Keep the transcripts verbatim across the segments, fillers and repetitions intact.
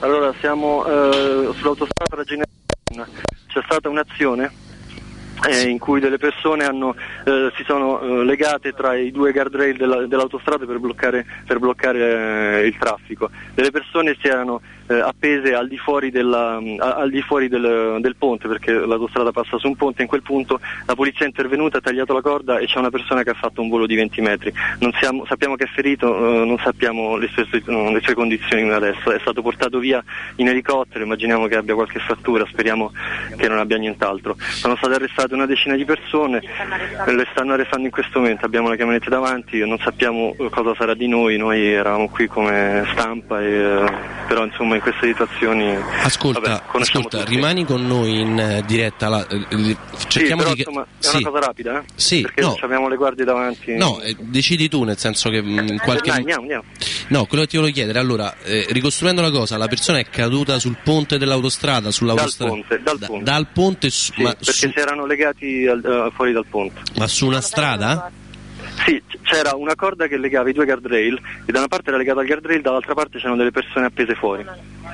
Allora, siamo eh, sull'autostrada Regina. C'è stata un'azione eh, in cui delle persone hanno, eh, si sono eh, legate tra i due guardrail della, dell'autostrada per bloccare, per bloccare eh, il traffico. Delle persone si erano eh, appese al di fuori, della, a, al di fuori del, del ponte, perché l'autostrada passa su un ponte. In quel punto la polizia è intervenuta, ha tagliato la corda e c'è una persona che ha fatto un volo di venti metri. Non siamo, sappiamo che è ferito, eh, non sappiamo le sue, le sue condizioni adesso. È stato portato via in elicottero, immaginiamo che abbia qualche frattura, speriamo che non abbia nient'altro. Sono state arrestate una decina di persone, le stanno arrestando in questo momento, abbiamo la camionetta davanti, non sappiamo cosa sarà di noi, noi eravamo qui come stampa, e, però insomma in queste situazioni... Ascolta, vabbè, ascolta tutti. Rimani con noi in eh, diretta, la, eh, cerchiamo sì, però, di... insomma, è sì. una cosa rapida, eh? Sì, perché no. abbiamo le guardie davanti. No, eh, decidi tu, nel senso che mh, in qualche... Dai, andiamo, andiamo. No, quello che ti volevo chiedere, allora, eh, ricostruendo la cosa, la persona è caduta sul ponte dell'autostrada, sull'autostrada... Dal ponte, dal da, ponte. Dal ponte su, Sì, ma, perché su, si erano legati al, uh, fuori dal ponte. ma su una strada? Sì, c'era una corda che legava i due guardrail e da una parte era legata al guardrail, dall'altra parte c'erano delle persone appese fuori.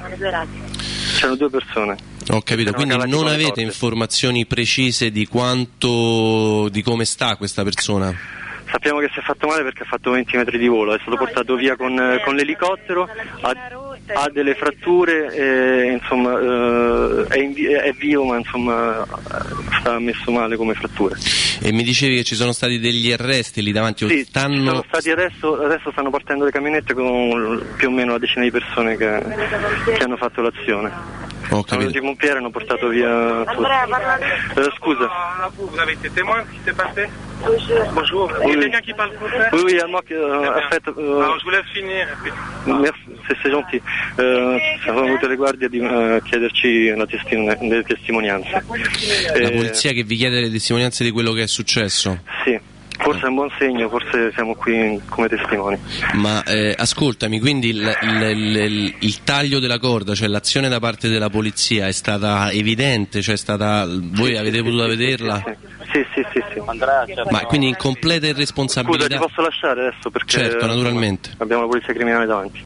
C'erano due persone. Ho capito, quindi non avete informazioni precise di quanto, di come sta questa persona? Sappiamo che si è fatto male perché ha fatto venti metri di volo, è stato portato via con, con l'elicottero, ha, ha delle fratture, e, insomma eh, è, in, è vivo ma insomma sta messo male come fratture. E mi dicevi che ci sono stati degli arresti lì davanti? Sì, stanno... ci sono stati adesso, adesso stanno partendo le camionette con più o meno una decina di persone che, che hanno fatto l'azione. Ho Sono venuti in pompieri e hanno portato via tutti. Eh, scusa. Vous avez été témoin de ce qui s'est passé? Bonjour. Il y a quelqu'un qui parle français? Oui, oui, moi, euh, en fait... Euh, Alors je vous laisse finir. Merci, c'est, c'est gentil. Eh, siamo venute le guardie di uh, chiederci la testimon- le testimonianze. La eh, polizia che vi chiede le testimonianze di quello che è successo? Sì. Forse è un buon segno, forse siamo qui come testimoni. Ma eh, ascoltami, quindi il, il, il, il taglio della corda, cioè l'azione da parte della polizia è stata evidente, cioè è stata, voi sì, avete sì, potuto sì, vederla? Sì, sì, sì, sì. Ma quindi in completa irresponsabilità? Scusa, ti posso lasciare adesso perché certo, naturalmente. Abbiamo la polizia criminale davanti.